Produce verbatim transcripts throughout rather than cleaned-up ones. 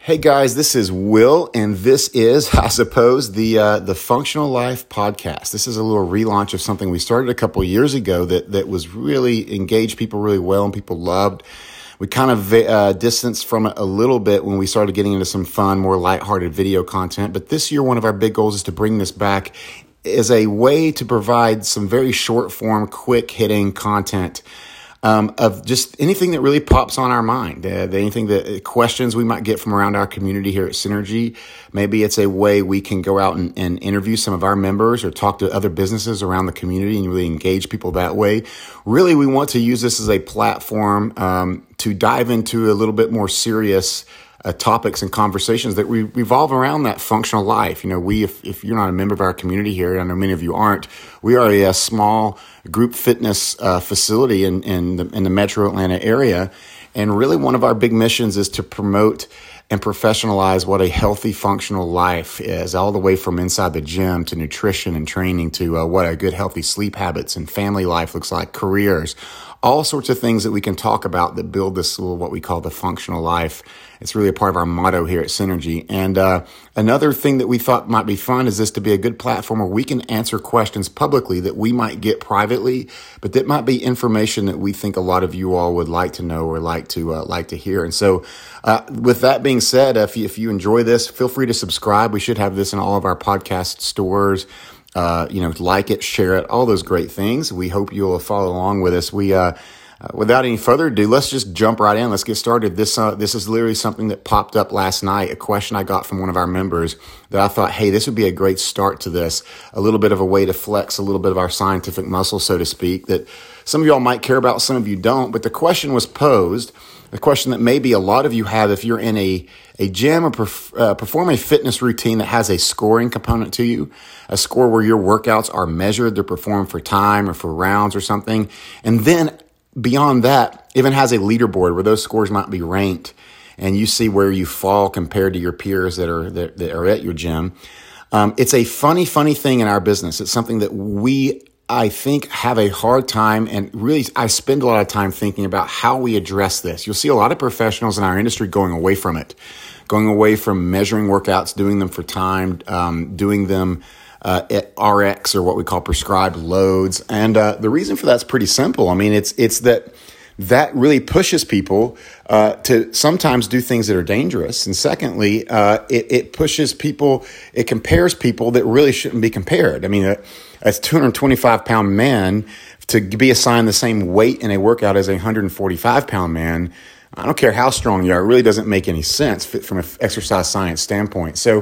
Hey guys, this is Will, and this is, I suppose, the uh, the Functional Life Podcast. This is a little relaunch of something we started a couple of years ago that that was really engaged people really well and people loved. We kind of uh, distanced from it a little bit when we started getting into some fun, more lighthearted video content. But this year, one of our big goals is to bring this back as a way to provide some very short form, quick hitting content. Um, of just anything that really pops on our mind, uh, anything that uh, questions we might get from around our community here at Synergy. Maybe it's a way we can go out and, and interview some of our members or talk to other businesses around the community and really engage people that way. Really, we want to use this as a platform um, to dive into a little bit more serious Uh, topics and conversations that re- revolve around that functional life. You know, we, if, if you're not a member of our community here, I know many of you aren't, we are a, a small group fitness uh, facility in, in, the, in the metro Atlanta area. And really one of our big missions is to promote and professionalize what a healthy functional life is, all the way from inside the gym to nutrition and training to uh, what a good healthy sleep habits and family life looks like, careers, all sorts of things that we can talk about that build this little, what we call the functional life. It's really a part of our motto here at Synergy. And uh, another thing that we thought might be fun is this to be a good platform where we can answer questions publicly that we might get privately, but that might be information that we think a lot of you all would like to know or like to uh, like to hear. And so uh, with that being said, if you, if you enjoy this, feel free to subscribe. We should have this in all of our podcast stores. Uh, you know, like it, share it, all those great things. We hope you'll follow along with us. We, uh, uh, without any further ado, let's just jump right in. Let's get started. This, uh, this is literally something that popped up last night, a question I got from one of our members that I thought, hey, this would be a great start to this, a little bit of a way to flex a little bit of our scientific muscle, so to speak, that some of y'all might care about, some of you don't. But the question was posed, a question that maybe a lot of you have if you're in a, a gym or perf- uh, perform a fitness routine that has a scoring component to you, a score where your workouts are measured, they're performed for time or for rounds or something. And then beyond that, even has a leaderboard where those scores might be ranked and you see where you fall compared to your peers that are, that, that are at your gym. Um, it's a funny, funny thing in our business. It's something that we I think have a hard time, and really I spend a lot of time thinking about how we address this. You'll see a lot of professionals in our industry going away from it, going away from measuring workouts, doing them for time, um, doing them uh, at R X or what we call prescribed loads. And uh, the reason for that's pretty simple. I mean, it's it's that that really pushes people uh, to sometimes do things that are dangerous. And secondly, uh, it, it pushes people, it compares people that really shouldn't be compared. I mean, a, a two hundred twenty-five pound man to be assigned the same weight in a workout as a one hundred forty-five pound man, I don't care how strong you are, it really doesn't make any sense from an exercise science standpoint. So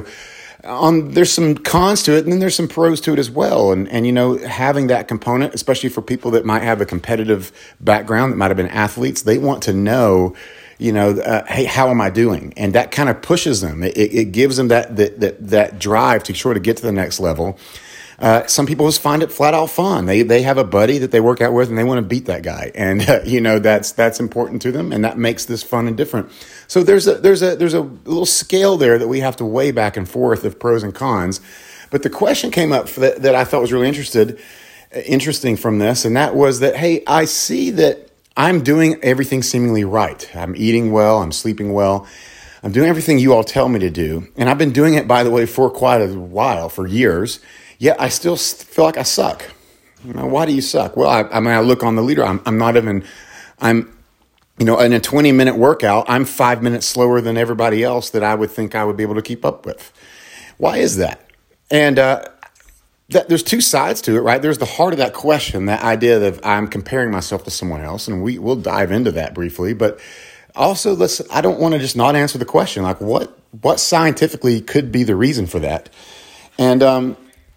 Um, there's some cons to it, and then there's some pros to it as well. And, and, you know, having that component, especially for people that might have a competitive background, that might have been athletes, they want to know, you know, uh, hey, how am I doing? And that kind of pushes them. It, it gives them that, that, that, that drive to sort of get to the next level. Uh, some people just find it flat out fun. They, they have a buddy that they work out with and they want to beat that guy. And, uh, you know, that's, that's important to them. And that makes this fun and different. So there's a, there's a, there's a little scale there that we have to weigh back and forth of pros and cons. But the question came up for that, that I thought was really interested, interesting from this. And that was that, hey, I see that I'm doing everything seemingly right. I'm eating well. I'm sleeping well. I'm doing everything you all tell me to do. And I've been doing it, by the way, for quite a while, for years. Yet I still feel like I suck. Now, why do you suck? Well, I, I mean, I look on the leader. I'm, I'm not even, I'm, you know, in a twenty minute workout, I'm five minutes slower than everybody else that I would think I would be able to keep up with. Why is that? And uh, that, there's two sides to it, right? There's the heart of that question, that idea that I'm comparing myself to someone else, and we will dive into that briefly. But also, let's. I don't want to just not answer the question. Like, what what scientifically could be the reason for that? And um,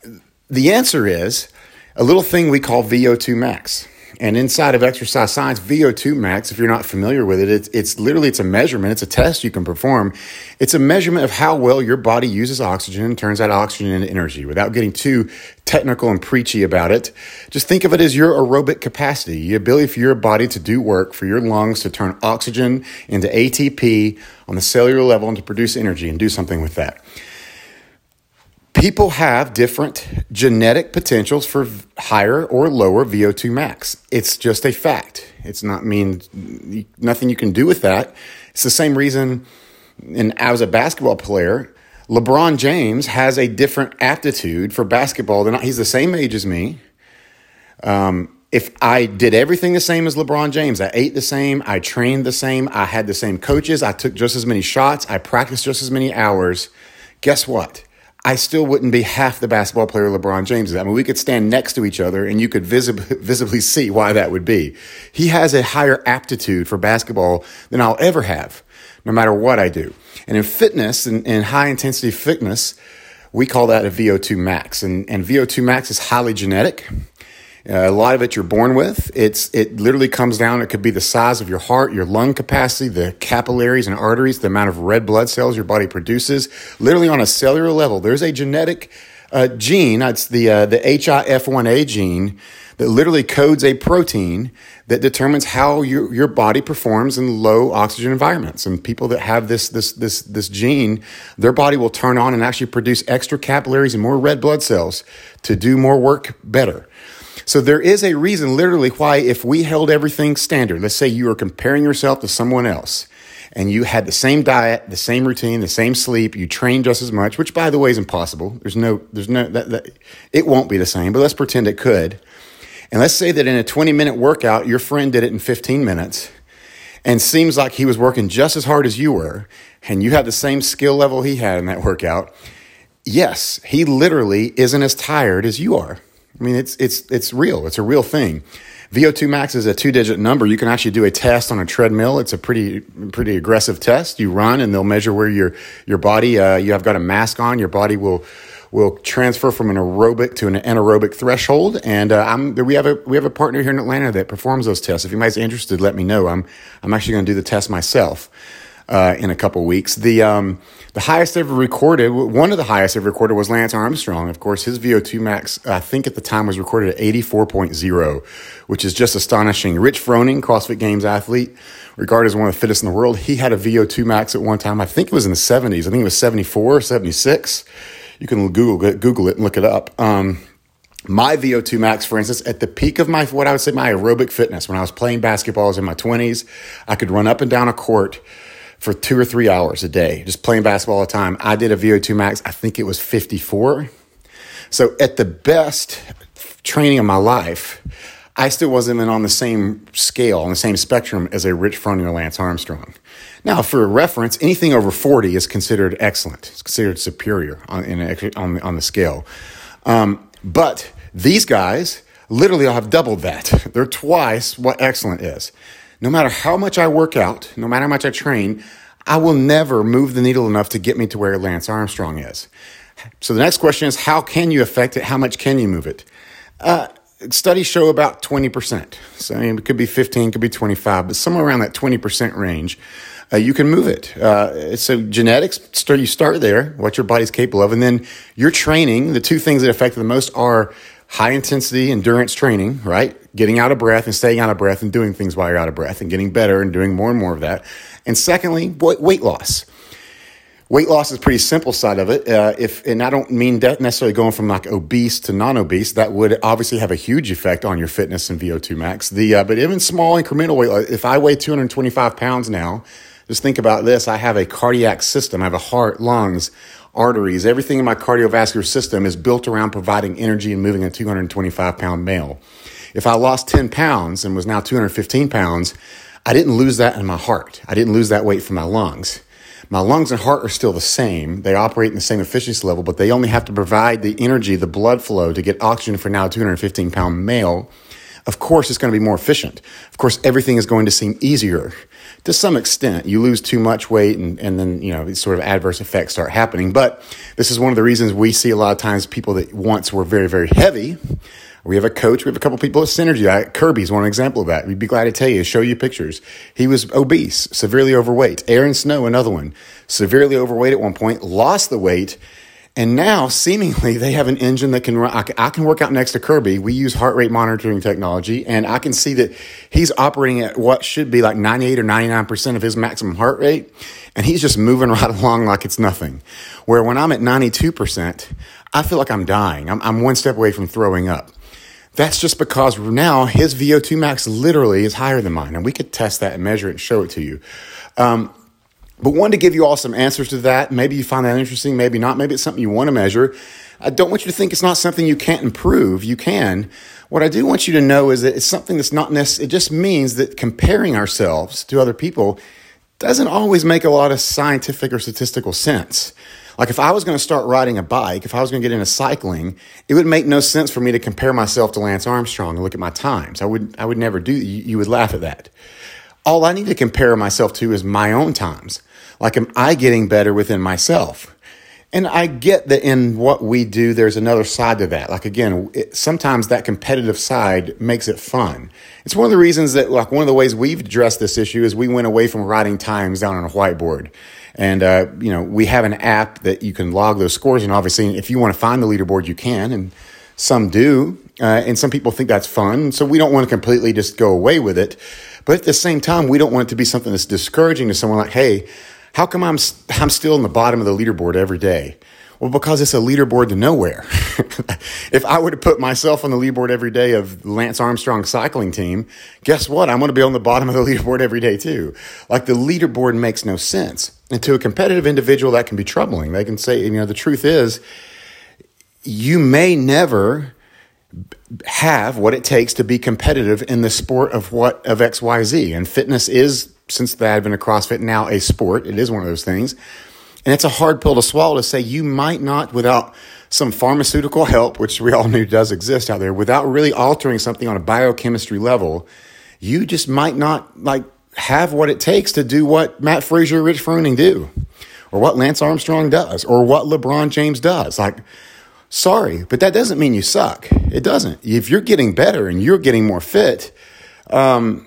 the answer is a little thing we call V O two max. And inside of exercise science, V O two max, if you're not familiar with it, it's, it's literally, it's a measurement. It's a test you can perform. It's a measurement of how well your body uses oxygen and turns that oxygen into energy. Without getting too technical and preachy about it, just think of it as your aerobic capacity, the ability for your body to do work, for your lungs to turn oxygen into A T P on the cellular level and to produce energy and do something with that. People have different genetic potentials for higher or lower V O two max. It's just a fact. It's not mean nothing you can do with that. It's the same reason and I was a basketball player. LeBron James has a different aptitude for basketball than I, he's the same age as me. Um, if I did everything the same as LeBron James, I ate the same, I trained the same, I had the same coaches, I took just as many shots, I practiced just as many hours, guess what? I still wouldn't be half the basketball player LeBron James is. I mean, we could stand next to each other and you could visibly, visibly see why that would be. He has a higher aptitude for basketball than I'll ever have, no matter what I do. And in fitness and, and high intensity fitness, we call that a V O two max. And, and V O two max is highly genetic. Uh, a lot of it you're born with. It's it literally comes down. It could be the size of your heart, your lung capacity, the capillaries and arteries, the amount of red blood cells your body produces. Literally on a cellular level, there's a genetic uh, gene. It's the uh, the H I F one A gene that literally codes a protein that determines how your your body performs in low oxygen environments. And people that have this this this this gene, their body will turn on and actually produce extra capillaries and more red blood cells to do more work better. So there is a reason literally why if we held everything standard, let's say you were comparing yourself to someone else and you had the same diet, the same routine, the same sleep, you trained just as much, which by the way is impossible. There's no, there's no, that, that it won't be the same, but let's pretend it could. And let's say that in a twenty minute workout, your friend did it in fifteen minutes and seems like he was working just as hard as you were and you had the same skill level he had in that workout. Yes, he literally isn't as tired as you are. I mean, it's it's it's real. It's a real thing. V O two max is a two-digit number. You can actually do a test on a treadmill. It's a pretty pretty aggressive test. You run, and they'll measure where your your body. Uh, you have got a mask on. Your body will will transfer from an aerobic to an anaerobic threshold. And uh, I'm we have a we have a partner here in Atlanta that performs those tests. If anybody's interested, let me know. I'm I'm actually going to do the test myself uh, in a couple weeks. The um, The highest ever recorded, one of the highest ever recorded was Lance Armstrong. Of course, his V O two max, I think at the time, was recorded at eighty-four point oh, which is just astonishing. Rich Froning, CrossFit Games athlete, regarded as one of the fittest in the world. He had a V O two max at one time. I think it was in the seventies. I think it was seventy-four, seventy-six. You can Google it, Google it and look it up. Um, my V O two max, for instance, at the peak of my, what I would say my aerobic fitness, when I was playing basketball, I was in my twenties. I could run up and down a court for two or three hours a day, just playing basketball all the time. I did a V O two max, I think it was fifty-four. So at the best training of my life, I still wasn't even on the same scale, on the same spectrum as a Rich Froning or Lance Armstrong. Now, for reference, anything over forty is considered excellent. It's considered superior on, in a, on, on the scale. Um, but these guys literally have doubled that. They're twice what excellent is. No matter how much I work out, no matter how much I train, I will never move the needle enough to get me to where Lance Armstrong is. So the next question is, how can you affect it? How much can you move it? Uh, studies show about twenty percent. So I mean, it could be fifteen, it could be twenty-five, but somewhere around that twenty percent range, uh, you can move it. Uh, so genetics, start, you start there, what your body's capable of, and then your training. The two things that affect it the most are high intensity endurance training, right? Getting out of breath and staying out of breath and doing things while you're out of breath and getting better and doing more and more of that. And secondly, weight loss. Weight loss is pretty simple side of it. Uh, if, and I don't mean that necessarily going from like obese to non-obese. That would obviously have a huge effect on your fitness and V O two max. The, uh, but even small incremental weight loss, if I weigh two hundred twenty-five pounds now, just think about this. I have a cardiac system. I have a heart, lungs, arteries. Everything in my cardiovascular system is built around providing energy and moving a two hundred twenty-five pound male. If I lost ten pounds and was now two hundred fifteen pounds, I didn't lose that in my heart. I didn't lose that weight from my lungs. My lungs and heart are still the same. They operate in the same efficiency level, but they only have to provide the energy, the blood flow to get oxygen for now a two hundred fifteen pound male. Of course, it's going to be more efficient. Of course, everything is going to seem easier to some extent. You lose too much weight and, and then, you know, these sort of adverse effects start happening. But this is one of the reasons we see a lot of times people that once were very, very heavy. We have a coach. We have a couple people at Synergy. I, Kirby's one example of that. We'd be glad to tell you, show you pictures. He was obese, severely overweight. Aaron Snow, another one, severely overweight at one point, lost the weight. And now, seemingly, they have an engine that can run. I can, I can work out next to Kirby. We use heart rate monitoring technology, and I can see that he's operating at what should be like ninety-eight or ninety-nine percent of his maximum heart rate, and he's just moving right along like it's nothing. Where when I'm at ninety-two percent, I feel like I'm dying. I'm, I'm one step away from throwing up. That's just because now his V O two max literally is higher than mine, and we could test that and measure it and show it to you. Um, But wanted to give you all some answers to that. Maybe you find that interesting, maybe not. Maybe it's something you want to measure. I don't want you to think it's not something you can't improve. You can. What I do want you to know is that it's something that's not necessary. It just means that comparing ourselves to other people doesn't always make a lot of scientific or statistical sense. Like if I was going to start riding a bike, if I was going to get into cycling, it would make no sense for me to compare myself to Lance Armstrong and look at my times. I would, I would never do. You, you would laugh at that. All I need to compare myself to is my own times. Like, am I getting better within myself? And I get that in what we do, there's another side to that. Like, again, it, sometimes that competitive side makes it fun. It's one of the reasons that, like, one of the ways we've addressed this issue is we went away from writing times down on a whiteboard. And, uh, you know, we have an app that you can log those scores. And obviously, if you want to find the leaderboard, you can. And some do. Uh, and some people think that's fun. So we don't want to completely just go away with it. But at the same time, we don't want it to be something that's discouraging to someone like, hey, how come I'm I'm still in the bottom of the leaderboard every day? Well, because it's a leaderboard to nowhere. If I were to put myself on the leaderboard every day of Lance Armstrong's cycling team, guess what? I'm going to be on the bottom of the leaderboard every day too. Like, the leaderboard makes no sense. And to a competitive individual, that can be troubling. They can say, you know, the truth is, you may never have what it takes to be competitive in the sport of what of X Y Z. And fitness is, since the advent of CrossFit, now a sport. It is one of those things. And it's a hard pill to swallow to say you might not, without some pharmaceutical help, which we all knew does exist out there, without really altering something on a biochemistry level, you just might not like have what it takes to do what Matt Fraser or Rich Froning do, or what Lance Armstrong does, or what LeBron James does. Like, sorry, but that doesn't mean you suck. It doesn't. If you're getting better and you're getting more fit, um,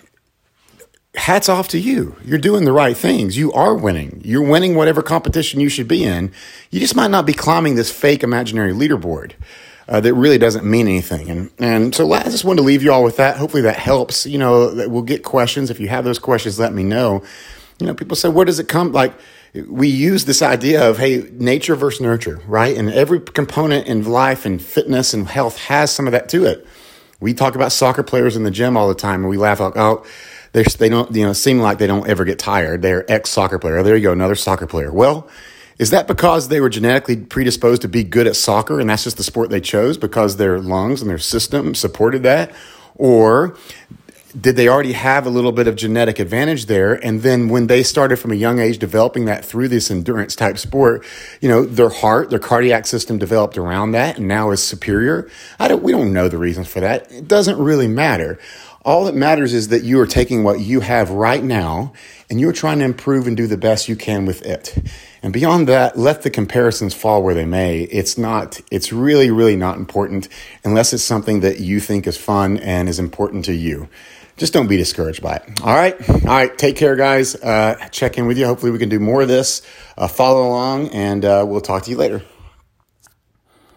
hats off to you. You're doing the right things. You are winning. You're winning whatever competition you should be in. You just might not be climbing this fake imaginary leaderboard uh, that really doesn't mean anything. And and so I just wanted to leave you all with that. Hopefully that helps. You know, that we'll get questions. If you have those questions, let me know. You know, people say, where does it come? Like, we use this idea of, hey, nature versus nurture, right? And every component in life and fitness and health has some of that to it. We talk about soccer players in the gym all the time, and we laugh like, oh, They're, they don't, you know, seem like they don't ever get tired. They're ex-soccer player. There you go, another soccer player. Well, is that because they were genetically predisposed to be good at soccer and that's just the sport they chose because their lungs and their system supported that? Or did they already have a little bit of genetic advantage there? And then when they started from a young age developing that through this endurance type sport, you know, their heart, their cardiac system developed around that and now is superior? I don't, we don't know the reasons for that. It doesn't really matter. All that matters is that you are taking what you have right now and you're trying to improve and do the best you can with it. And beyond that, let the comparisons fall where they may. It's not, it's really, really not important unless it's something that you think is fun and is important to you. Just don't be discouraged by it. All right. All right. Take care, guys. Uh, check in with you. Hopefully we can do more of this. Uh, follow along and uh, we'll talk to you later.